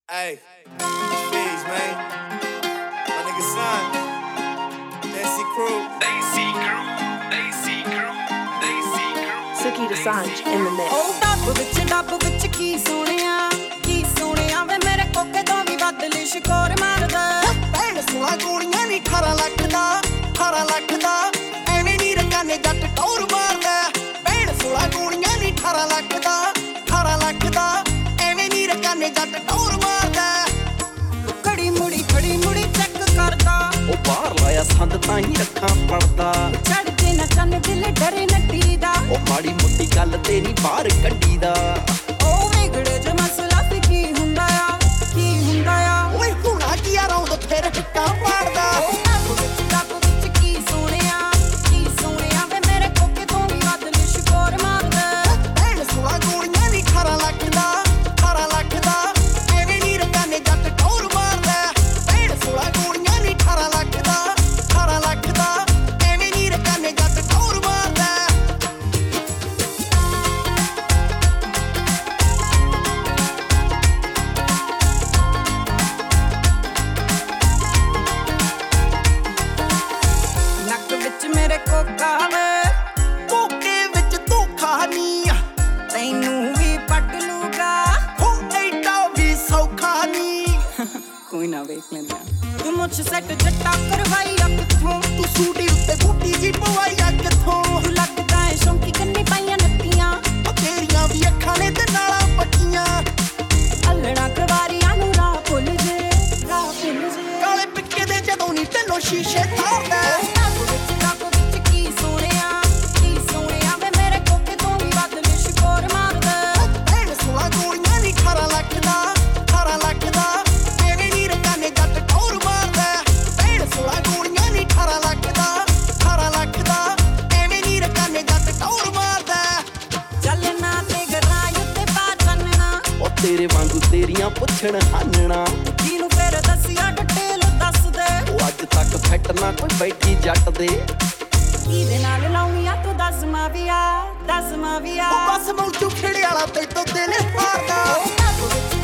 Hey, Figs, man. My nigga Son. Desi Crew. Suki Dosanjh in the mix. Oh, ਡੱਬ ਵਿੱਚ ਕੀ ਸੋਹਣਿਆ ਵੇ ਮੇਰੇ ਕੋਕੇ ਤੋਂ ਵੀ ਵੱਧ ਲਿਸ਼ਕੋਰ ਮਾਰਦਾ ਭੈਣ 16 ਗੋਲੀਆਂ ਨੀ 18 ਲੱਖ ਦਾ ਐਵੇਂ ਨੀ ਰੰਗਾਨੇ ਜੱਟ ਟੌਰ ਮਾਰਦਾ ਭੈਣ 16 ਗੋਲੀਆਂ ਨੀ 18 ਲੱਖ ਦਾ ਐਵੇਂ ਨੀ ਰੰਗਾਨੇ ਜੱਟ ਟੌਰ ਮਾਰਦਾ ਖੜੀ ਮੁੜੀ ਚੈੱਕ ਕਰਦਾ ਉਹ ਬਾਹਰ ਲਾਇਆ ਸੰਦ ਤਾਂ ਹੀ ਰੱਖਾਂ ਪੜਦਾ ਚੜ ਜੇ ਨਾ ਚੰਨ ਦਿਲ ਡਰੇ ਨੱਟੀ ਦਾ ਉਹ ਮਾੜੀ ਮੁੱਟੀ ਗੱਲ ਤੇ ਨੀ ਬਾਹਰ ਕੱਢੀ ਦਾ ਉਹ ਵਿਗੜੇ ਜੇ ਮਸਲਾ ਤੇ ਕੀ ਹੁੰਦਾ ਆ ਓਏ ਹੁਣਾ ਕੀ ਆ ਰੌਂਦ ਫਿਰ ਹਿੱਟਾਂ ਪਾੜਦਾ ਡੱਬ ਵਿੱਚ ਕੀ ਸੋਹਣਿਆ ਵੇ ਮੇਰੇ ਕੋਕੇ ਤੋਂ ਵੀ ਵੱਧ ਲਿਸ਼ਕੋਰ ਮਾਰਦਾ ਭੈਣ 16 ਗੋਲੀਆਂ ਨੀ 18 ਲੱਖ ਦਾ ਐਵੇਂ ਨੀ ਰੰਗਾਨੇ ਜੱਟ ਟੌਰ ਮਾਰਦਾ ਭੈਣ 16 ਗੋਲੀਆਂ ਨੀ 18 ਲੱਖ ਦਾ ਐਵੇਂ ਨੀ ਰੰਗਾਨੇ ਜੱਟ ਟੌਰ ਮਾਰਦਾ ਨੱਕ ਵਿੱਚ ਮੇਰੇ ਕੋਕਾ ਵੇ ਕੋਕੇ ਵਿੱਚ ਧੋਖਾ ਨੀ ਤੈਨੂੰ ਵੀ ਪੱਟ ਲੂਗਾ ਹੋ ਐਡਾ ਵੀ ਸੌਖਾ ਨੀ ਕੋਈ ਨਾ ਵੇਖ ਲੈਂਦੇ ਆ ਤੂੰ ਮੁੱਛ ਸੈੱਟ ਜੱਟਾ ਕਰਵਾਈ ਆ ਕਿੱਥੋਂ ਤੂੰ ਸੂਟੀ ਉੱਤੇ ਬੂਟੀ ਜੀ ਪਵਾਈ ਆ ਕਿੱਥੋਂ ਤੂੰ ਲੱਗਦਾ ਏ ਸ਼ੌਂਕੀ ਕੰਨੀ ਪਾਈਆਂ ਨੱਤੀਆਂ ਉਹ ਤੇਰੀਆਂ ਵੀ ਅੱਖਾਂ ਨੇ ਤੇ ਨਾਲਾਂ ਪੱਟੀਆਂ ਅੱਲਣਾ ਕਵਾਰੀਆਂ ਨੂੰ ਰਾਹ ਭੁੱਲ ਜੇ ਕਾਲੇ ਪਿੱਕੇ ਦੇ ਜਦੋਂ ਨੀ ਤੈਨੂੰ ਸ਼ੀਸ਼ੇ ਤਾਰਦਾ ਡੱਬ ਵਿੱਚ ਕੀ ਸੋਹਣਿਆ ਵੇ ਮੇਰੇ ਕੋਕੇ ਤੋਂ ਵੀ ਵੱਧ ਲਿਸ਼ਕੋਰ ਮਾਰਦਾ ਭੈਣ 16 ਗੋਲੀਆਂ ਨੀ 18 ਲੱਖ ਦਾ ਐਵੇਂ ਨੀ ਰੰਗਾਨੇ ਜੱਟ ਟੌਰ ਮਾਰਦਾ ਭੈਣ 16 ਗੋਲੀਆਂ ਨੀ 18 ਲੱਖ ਦਾ ਐਵੇਂ ਨੀ ਰੰਗਾਨੇ ਜੱਟ ਟੌਰ ਮਾਰਦਾ ਚੱਲਣਾ ਤੇ ਗਰਾਈ ਉੱਤੇ ਪਾ ਚੰਨਣਾ ਉਹ ਤੇਰੇ ਵਾਂਗੂ ਤੇਰੀਆਂ ਪੁੱਛਣ ਹਾਨਣਾ ਜਿਹਨੂੰ ਫਿਰ ਦੱਸਿਆ ਡਿਟੇਲ ਦੱਸ ਦੇ ਉਹ ਅੱਜ ਤੱਕ ਫਿੱਟ ਨਾ ਕੋਈ ਬੈਠੀ ਜੱਟ ਦੇ ਕਿਹਦੇ ਨਾਲ ਲਾਉਣੀਆਂ ਤੂੰ ਦੱਸ ਮਾਵੀਆ ਉਹ ਬਸ ਮੌਜੂ ਖੇੜੇ ਵਾਲਾ ਤੇ ਤੋਂ ਦਿਲ ਹਾਰਦਾ